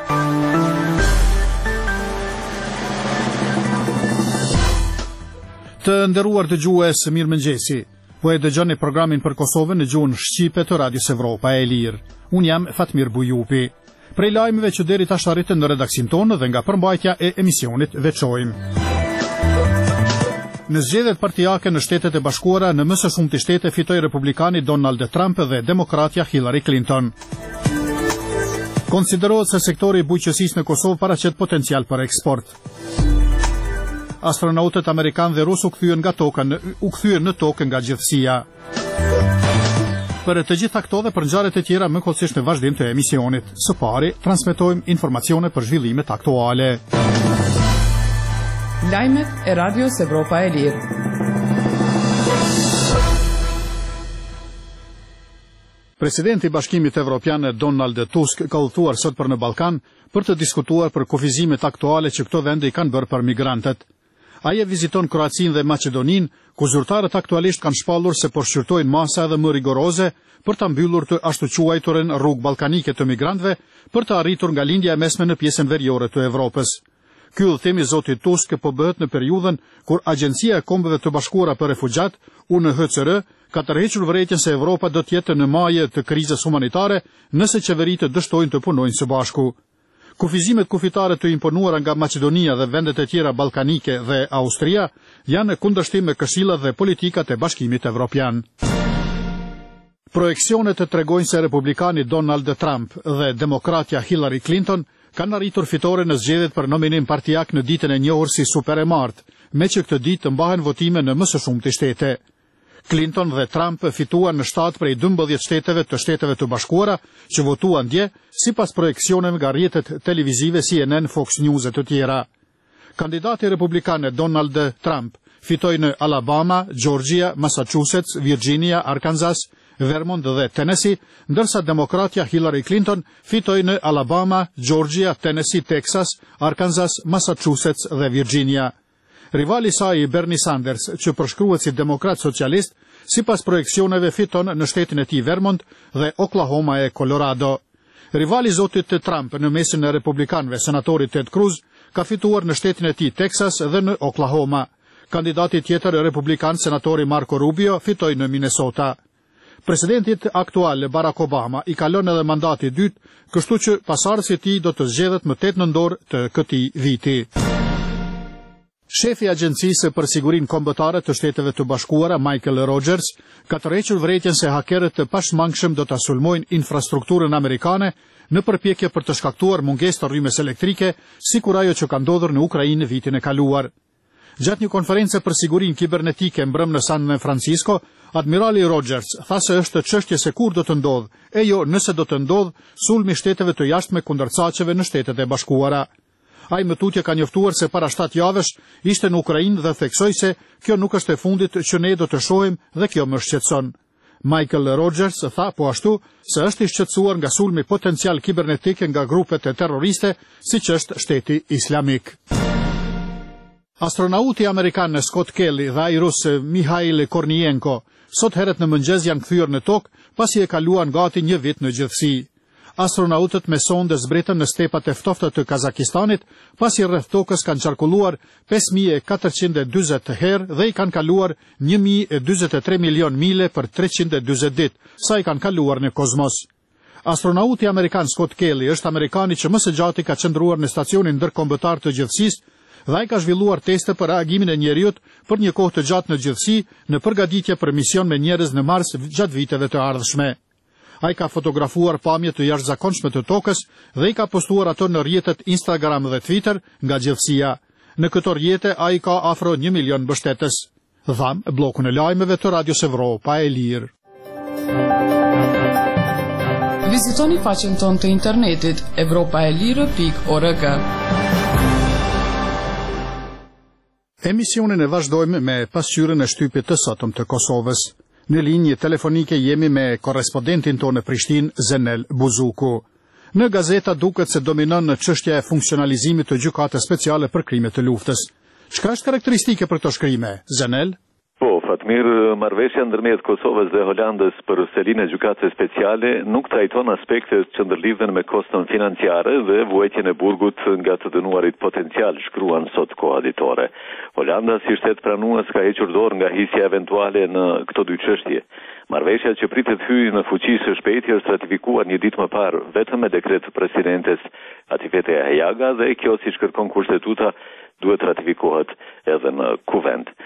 Të nderuar dëgjues, mirëmëngjesi. Po e dëgjoni programin për Kosovën në gjuhën shqipe të Radios Evropa e Lirë. Unë jam Fatmir Bujupi. Prej lajmeve që deri tash arritën në redaksin tonë dhe nga përmbajtja e emisionit veçojmë. Në zgjedhjet partijake në Shtetet e Bashkuara, në më së shumti shtete fitoi republikani Donald Trump dhe demokratja Hillary Clinton. Konsiderohet se sektori i bujqësisë në Kosovë paraqet potencial për eksport. Astronautët amerikanë dhe rusë u kthyen në tokë nga gjithësia. Për të gjitha këto dhe për ngjarjet e tjera më kollësisht në vazhdim të emisionit. Së pari, transmetojmë informacione për zhvillimet aktuale. Lajmet e Radios Evropa e Lirë. Presidenti i Bashkimit Evropian Donald Tusk ka udhëtuar sot për në Ballkan për të diskutuar për kufizimet aktuale që këto vende i kanë bërë për migrantët. Ai e viziton Kroacinë dhe Maqedoninë, ku zyrtarët aktualisht kanë shpallur se po shqyrtojnë masa edhe më rigoroze për ta mbyllur të ashtu quajturën rrugë ballkanike të migrantëve për të arritur nga lindja e mesme në pjesën veriore të Evropës. Ky udhëtim i zotit Tusk po bëhet në periudhën kur Agjencia e Kombeve të Bashkuara për Refugjat, UNHCR, ka tërhequr vërejtjen se Evropa do të jetë në maje të krizës humanitare nëse qeveritë dështojnë të punojnë së bashku. Kufizimet kufitare të imponuara nga Maqedonia dhe vendet e tjera ballkanike dhe Austria janë në kundërshtim me këshillat dhe politikat e Bashkimit Evropian. Projeksionet tregojnë se republikani Donald Trump dhe demokratja Hillary Clinton kanë arritur fitore në zgjedhjet për nominim partijak në ditën e njohur si super e martë, me që këtë ditë të mbahen votime në më së shumti shtete. Clinton dhe Trump fituan në 7 prej 12 shteteve të Shteteve të Bashkuara që votuan dje, sipas projeksioneve nga rrjetet televizive CNN, Fox News e të tjera. Kandidati republikan Donald Trump fitoi në Alabama, Georgia, Massachusetts, Virginia, Arkansas, Vermont dhe Tennessee, ndërsa demokratja Hillary Clinton fitoi në Alabama, Georgia, Tennessee, Texas, Arkansas, Massachusetts dhe Virginia. Rivali saj Bernie Sanders, që përshkruhet si demokrat socialist, sipas projeksioneve fiton në shtetin e tij Vermont dhe Oklahoma e Colorado. Rivali zotit Trump në mesin e republikanëve, senatori Ted Cruz, ka fituar në shtetin e tij Texas dhe në Oklahoma. Kandidati tjetër republikan, senatori Marco Rubio, fitoi në Minnesota. Presidentit aktual Barack Obama i kalon edhe mandati i dytë, kështu që pasardhësi i tij do të zgjedhet më 8 nëntor të këtij viti. Shefi i Agjencisë për Sigurinë Kombëtare të Shteteve të Bashkuara, Michael Rogers, ka tërhequr vërejtjen se hakerët të pashmangshëm do ta sulmojnë infrastrukturën amerikane në përpjekje për të shkaktuar mungesë të rrymes elektrike, sikur ajo që ka ndodhur në Ukrainë vitin e kaluar. Gjatë një konference për sigurinë kibernetike mbrëm në San Francisco, admirali Rogers tha se është çështje se kur do të ndodhë, e jo nëse do të ndodhë sulmi shteteve të jashtme kundër caqeve në Shtetet e Bashkuara. Ai më tutje ka njoftuar se para 7 javësh ishte në Ukrainë dhe theksoi se kjo nuk është e fundit që ne do të shohim dhe kjo më shqetëson. Michael Rogers tha po ashtu se është i shqetësuar nga sulmi potencial kibernetik nga grupet e terroriste, siç është Shteti Islamik. Astronauti amerikan Scott Kelly dhe ai rus Mikhail Kornienko sot herët në mëngjes janë kthyer në tokë pasi e kaluan gati një vit në gjithësi. Astronautët me sonde zbretën në stepat e ftofta të Kazakistanit, pasi rreth tokës kanë qarkulluar 5440 herë dhe i kanë kaluar 1043 milion mile për 340 ditë, sa i kanë kaluar në kozmos. Astronauti amerikan Scott Kelly është amerikani që më së gjati ka qëndruar në stacionin ndërkombëtar të gjithësisë dhe ai ka zhvilluar teste për reagimin e njeriut për një kohë të gjatë në gjithësi në përgatitje për mision me njerëz në Mars gjatë viteve të ardhshme. Ai ka fotografuar pamje të jashtëzakonshme të tokës dhe i ka postuar ato në rrjetet Instagram dhe Twitter nga gjithësia. Në këto rrjete ai ka afro 1 milion mbështetës. Dham bllokun e lajmeve të Radios Evropa e Lirë. Vizitoni faqen tonë të internetit evropaelire.org. Emisionin e vazhdojmë me pasqyrën e shtypit të sotëm të Kosovës. Në linjë telefonike jemi me korrespondentin tonë në Prishtinë, Zenel Buzuku. Në gazeta duket se dominon në çështja e funksionalizimit të gjykatës speciale për krime të luftës. Çka është karakteristike për këto shkrime, Zenel? Po, Fatmir, marrëveshja ndërmjet Kosovës dhe Holandës për selin e gjykatës speciale nuk trajton aspektet që ndërlidhen me koston financiare dhe vuajtjen e burgut nga të dënuarit potencial, shkruan sot koaditore. Holanda si shtet pranues ka hequr dorë nga hisja eventuale në këto dy çështje. Marrëveshja që pritet hyjë në fuqi së shpejti është ratifikuar një ditë më parë vetëm me dekret të presidentes Atifete Hajaga dhe kjo, siç kërkon kushtetuta, duhet ratifikohet edhe në kuvent.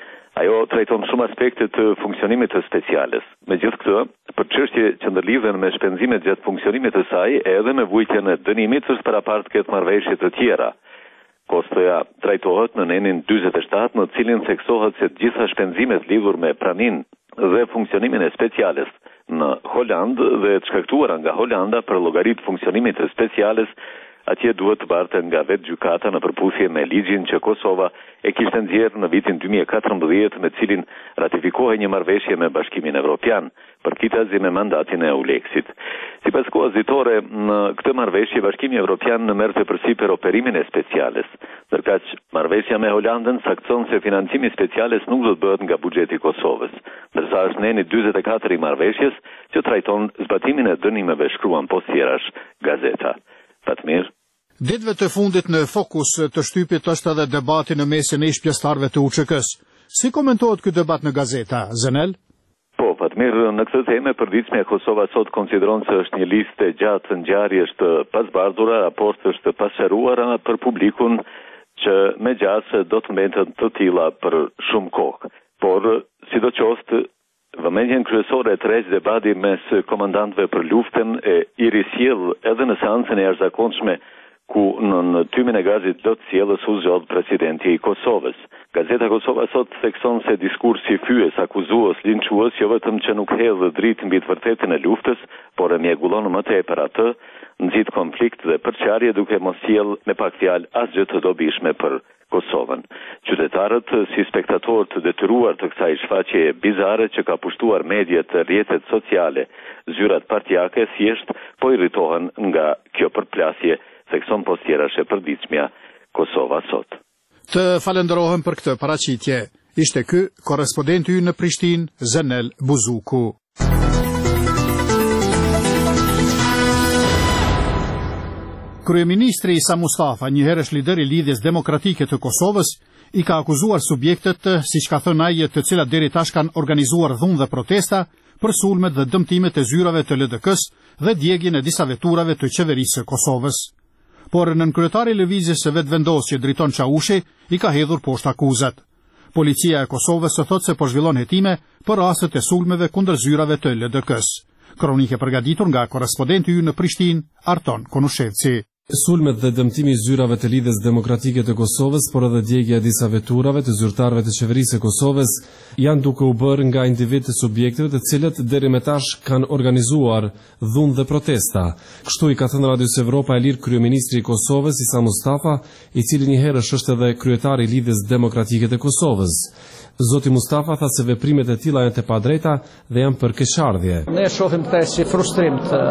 Ajo trajton shumë aspekte të funksionimit të speciales. Megjithë këtë, për çështje që ndërlidhen me shpenzimet gjatë funksionimit të saj, edhe me vujtjen e dënimit është parapartë këtë marrëveshje të tjera. Kostoja trajtohet në nenin 47, në cilin theksohet se të gjitha shpenzimet lidhur me praninë dhe funksionimin e speciales në Holandë dhe të shkaktuara nga Holanda për llogaritë funksionimit të speciales, atje duhet të barten nga vetë gjykata në përputhje me ligjin që Kosova e kishte nxjerrë në vitin 2014, me cilin ratifikohej një marrëveshje me Bashkimin Evropian, përkitazi me mandatin e EULEX-it. Sipas koaditore, në këtë marrëveshje Bashkimi Evropian merrte përsipër operimin e speciales, ndërkaq marrëveshja me Holandën saktson se financimi speciales nuk do të bëhet nga buxheti i Kosovës, ndërsa është neni 44 i marrëveshjes që trajton zbatimin e dënimeve, shkruan posttjerash gazeta. Fatmir. Ditëve të fundit në fokus të shtypit është edhe debati në mesin e ish pjesëtarëve të UÇK-s. Si komentohet ky debat në gazeta, Zenel? Po, Fatmir, në këtë temë përditshme Kosova sot konsideron se është një listë gjatë ngjarjesh të pasbardhura, raportesh të pasqaruara për publikun që me gjatë do të mbeten të tilla për shumë kohë. Por, sidoqoftë, vëmendjen kryesore të rreth debati mes komandantëve për luftën e i risjell edhe në seancën e jashtëzakonshme ku në tymin e gazit do të sjellës u zgjodh presidenti i Kosovës. Gazeta Kosova sot thekson se diskursi fyes, akuzues, linçues jo vetëm që nuk hedh dritë mbi të vërtetën e luftës, por e mjegullon më tepër atë, nxit konflikt dhe përçarje duke mos sjell me pak fjalë asgjë të dobishme për Kosovën. Qytetarët, si spektatorë të detyruar të kësaj shfaqjeje bizare që ka pushtuar mediat e rrjetet sociale, zyrat partijake thjesht po irritohen nga kjo përplasje, thekson posttjerash e përditshmja Kosova sot. Të falenderohem për këtë paraqitje. Ishte ky korrespondenti ynë në Prishtinë, Zenel Buzuku. Kryeministri Isa Mustafa, njëherësh lider i Lidhjes Demokratike të Kosovës, i ka akuzuar subjektet, siç ka thënë ai, të cilat deri tash kanë organizuar dhunë dhe protesta për sulmet dhe dëmtimet e zyrave të LDK-s dhe djegjen e disa veturave të qeverisë së Kosovës. Por nënkryetari i lëvizjes së vetëvendosje Driton Çaushi i ka hedhur poshtë akuzat. Policia e Kosovës thotë se po zhvillon hetime për rastet e sulmeve kundër zyrave të LDK-s. Kronike përgatitur nga korrespondenti ynë në Prishtinë, Arton Konushevci. Sulmet dhe dëmtimi i zyrave të Lidhjes Demokratike të Kosovës, por edhe djegja e disa veturave të zyrtarëve të qeverisë së Kosovës janë duke u bërë nga individ të subjekteve të cilët deri më tash kanë organizuar dhunë dhe protesta. Kështu i ka thënë Radios Evropa e Lirë kryeministri i Kosovës Isa Mustafa, i cili njëherësh është edhe kryetari i Lidhjes Demokratike të Kosovës. Zoti Mustafa tha se veprimet e tilla janë të padrejta dhe janë për keqardhje. Ne shohim këtë si frustrim të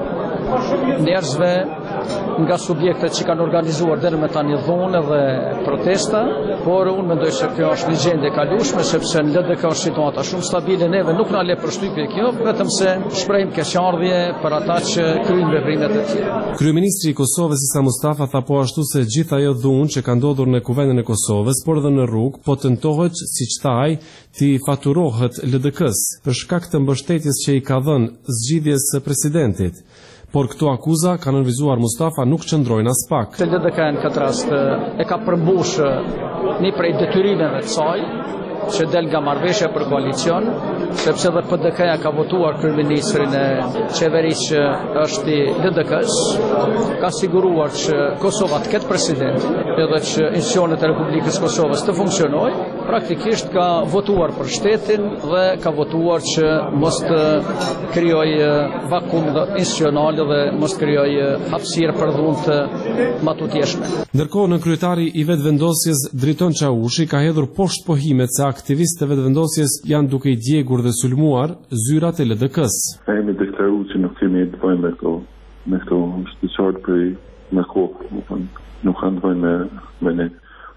njerëzve nga subjektet që kanë organizuar deri më tani dhunë dhe protesta, por unë mendoj se kjo është një gjendje e kalueshme, sepse në LDK është situata shumë stabile, neve nuk na le përshtypje kjo, vetëm se shprehim keqardhje për ata që kryejnë veprimet e tjera. Kryeministri i Kosovës Isa Mustafa tha po ashtu se gjithë ajo dhunë që ka ndodhur në kuvendin e Kosovës, por edhe në rrugë, po tentohet, siç tha ai, ti faturohet LDK-s për shkak të mbështetjes që i ka dhënë zgjidhjes së presidentit. Por këto akuza, ka nënvizuar Mustafa, nuk qëndrojnë as pak. LDK në këtë rast e ka përmbush një prej detyrimeve të saj, që del nga marrëveshja për koalicion, sepse edhe PDK-ja ka votuar kryeministrin e qeverisë që është i LDK-s, ka siguruar që Kosova të ketë president, edhe që institucionet e Republikës Kosovës të funksionojë, praktikisht ka votuar për shtetin dhe ka votuar që mos të krijojë vakum institucional dhe mos krijojë hapësirë për dhunë të matutjeshme. Ndërkohë, kryetari i vetëvendosjes Driton Çaushi ka hedhur poshtë pohimet se aktivistët e vetëvendosjes janë duke i djegur dhe sulmuar zyrat e LDK-s. Kemi deklaruar që nuk kemi të bëjmë me këto shtyçar për me kohë, nuk kanë të bëjmë me ne.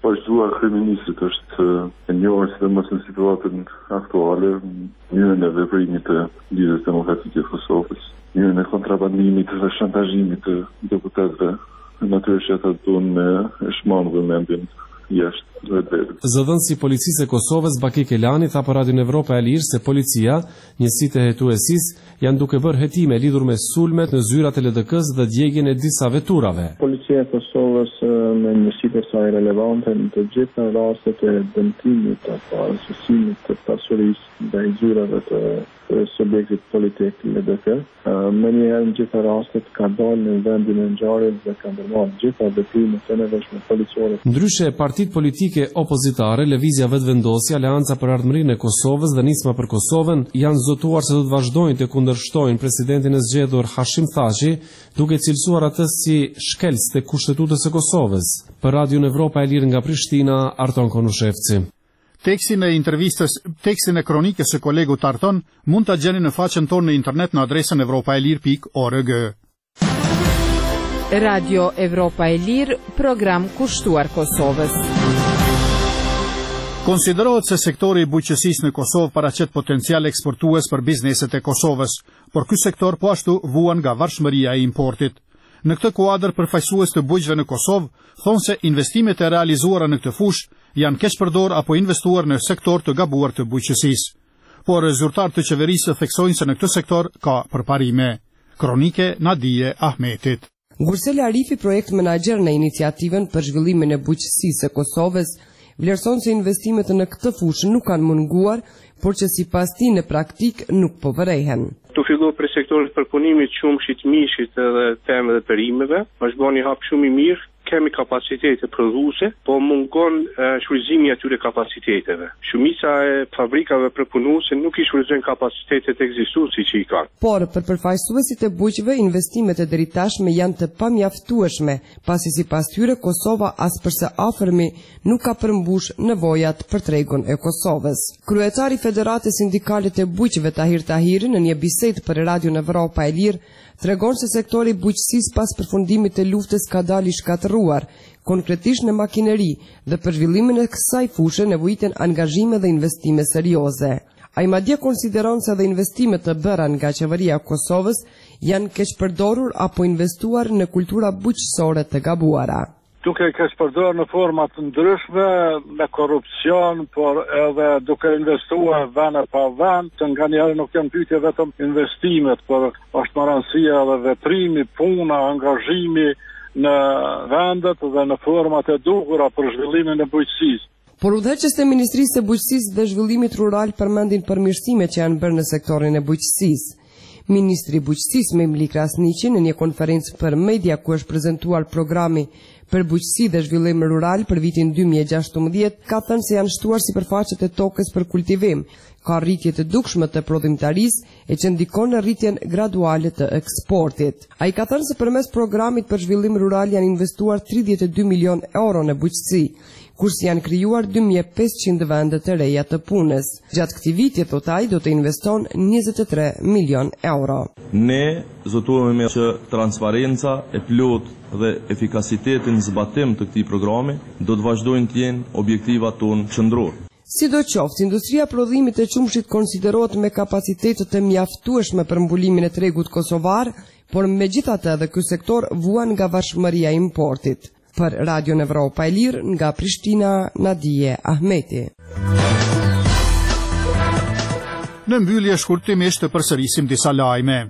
Vazhduar kryeministrit është e njohur sidomos në situatën aktuale, mënyrën e veprimit të Lidhjes Demokratike të Kosovës, mënyrën e kontrabandimit dhe shantazhimit të deputetëve, natyrisht ata duan me shmangë vëmendjen jashtë vetë. Zëdhënësi policisë e Kosovës Baki Kelani tha për Radion Evropa e Lirë se policia, njësitë e hetuesisë janë duke bërë hetime lidhur me sulmet në zyrat e LDK-s dhe djegjen e disa veturave. Policia e Kosovës me njësitë e saj relevante në të gjitha rastet e dëmtimit apo arsysimit të pasurisë ndaj zyrave të subjektit politik LDK. Me njëherë në gjitha rastet ka dalë në vendin e ngjarjes dhe ka ndërmarrë gjitha veprimet e nevojshme policore. Ndryshe, partitë politike opozitare, Lëvizja Vetëvendosja, Aleanca për Ardhmërinë e Kosovës dhe Nisma për Kosovën janë zotuar se do të vazhdojnë të kundërshtojnë presidentin e zgjedhur Hashim Thaçi, duke cilësuar atë si shkelës të Kushtetutës së Kosovës. Për Radion Evropa e Lirë nga Prishtina, Arton Konushevci. Tekstin e kronikës së kolegut Arton mund ta gjeni në faqen tonë në internet në adresën evropaelir.org. Radio Evropa e Lirë, program kushtuar Kosovës. Konsiderohet se sektori i bujqësisë në Kosovë paraqet potencial eksportues për bizneset e Kosovës, por ky sektor po ashtu vuan nga varfshmëria e importit. Në këtë kuadër, përfaqësues të bujqëve në Kosovë thonë se investimet e realizuara në këtë fushë janë keq përdor apo investuar në sektor të gabuar të bujqësisë. Por zyrtarët të qeverisë theksojnë se në këtë sektor ka përparime. Kronike Nadije Ahmetit. Gursel Arifi, projekt menaxher në iniciativën për zhvillimin e bujqësisë së Kosovës, vlerëson se investimet në këtë fushë nuk kanë munguar, por që sipas tij në praktik nuk po vërehen. Tu fillu për sektorit përpunimit qumshit, mishit dhe temëve dhe perimeve, është bërë një hap shumë i mirë, kemi kapacitete prodhuese, po mungon shfrytëzimi i atyre kapaciteteve. Shumica e fabrikave përpunuese nuk i shfrytëzojnë kapacitetet ekzistuese që i kanë. Por për përfaqësuesit e bujqëve, investimet e deri tashme janë të pamjaftueshme, pasi sipas tyre Kosova as përse afërmi nuk ka përmbush nevojat për tregun e Kosovës. Kryetari i Federatës Sindikale të Bujqëve Tahir Tahiri në një bisedë për Radion Evropa e Lirë tregon se sektori i bujqësisë pas përfundimit të luftës ka dalë i shkatërruar, konkretisht në makineri, dhe për zhvillimin e kësaj fushë nevojiten angazhime dhe investime serioze. Ai madje konsideron se dhe investimet të bëra nga qeveria e Kosovës janë keq përdorur apo investuar në kultura bujqësore të gabuara. Duke keq përdorur në forma të ndryshme, me korrupsion, por edhe duke investuar vend pa vend, të nganjëherë nuk janë pyetje vetëm investimet, por është më rëndësia edhe veprimi, puna, angazhimi në vendet dhe në format e duhura për zhvillimin e bujqësisë. Por udhëheqës e Ministrisë së Bujqësisë dhe Zhvillimit Rural përmendin përmirësimet që janë bërë në sektorin e bujqësisë. Ministri i Bujqësisë Memli Krasniqi në një konferencë për media ku është prezantuar programi për bujqësi dhe zhvillim rural për vitin 2016, ka thënë se janë shtuar sipërfaqet e tokës për kultivim, ka rritje të dukshme të prodhimtarisë e që ndikon në rritjen graduale të eksportit. Ai ka thënë se përmes programit për zhvillim rural janë investuar 32 milion euro në bujqësi, kurse janë krijuar 2500 vende të reja të punës. Gjatë këtij viti, thot ai, do të investon 23 milion euro. Ne zotuemi që transparenca e plot dhe efikasiteti në zbatim të këtij programi do të vazhdojnë të jenë objektivat tonë qendror. Sidoqoftë, industria prodhimit të qumshit konsiderohet me kapacitete të mjaftueshme për mbulimin e tregut kosovar, por megjithatë edhe ky sektor vuan nga varfshmëria e importit. Për Radion Evropa e Lirë nga Prishtina, Nadije Ahmeti. Në mbyllje shkurtimisht të përsërisim disa lajme.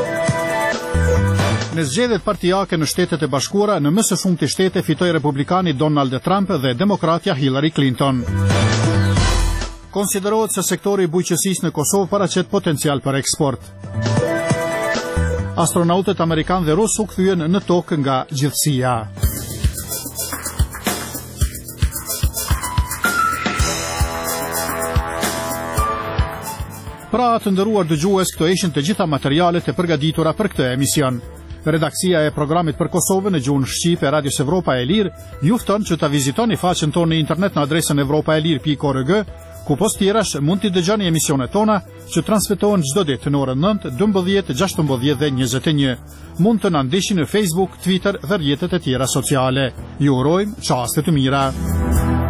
Në zgjedhjet partijake në Shtetet e Bashkuara, në më së shumti shtete fitoi republikani Donald Trump dhe demokratja Hillary Clinton. Konsiderohet se sektori i bujqësisë në Kosovë paraqet potencial për eksport. Astronautët amerikanë dhe rus u kthyen në tokë nga gjithësia. Pra të nderuar dëgjues, këto ishin të gjitha materialet e përgatitura për këtë emision. Redaksia e programit për Kosovën në gjuhën shqipe e Radios Evropa e Lirë ju fton që ta vizitoni faqen tonë në internet në adresën evropaelir.org, ku Ku post tjerash mund t'i dëgjoni emisionet tona që transmetohen çdo ditë në orën 9, 12, 16 dhe 21. Mund të na ndiqni në Facebook, Twitter dhe rrjetet e tjera sociale. Ju urojmë çaste të mira.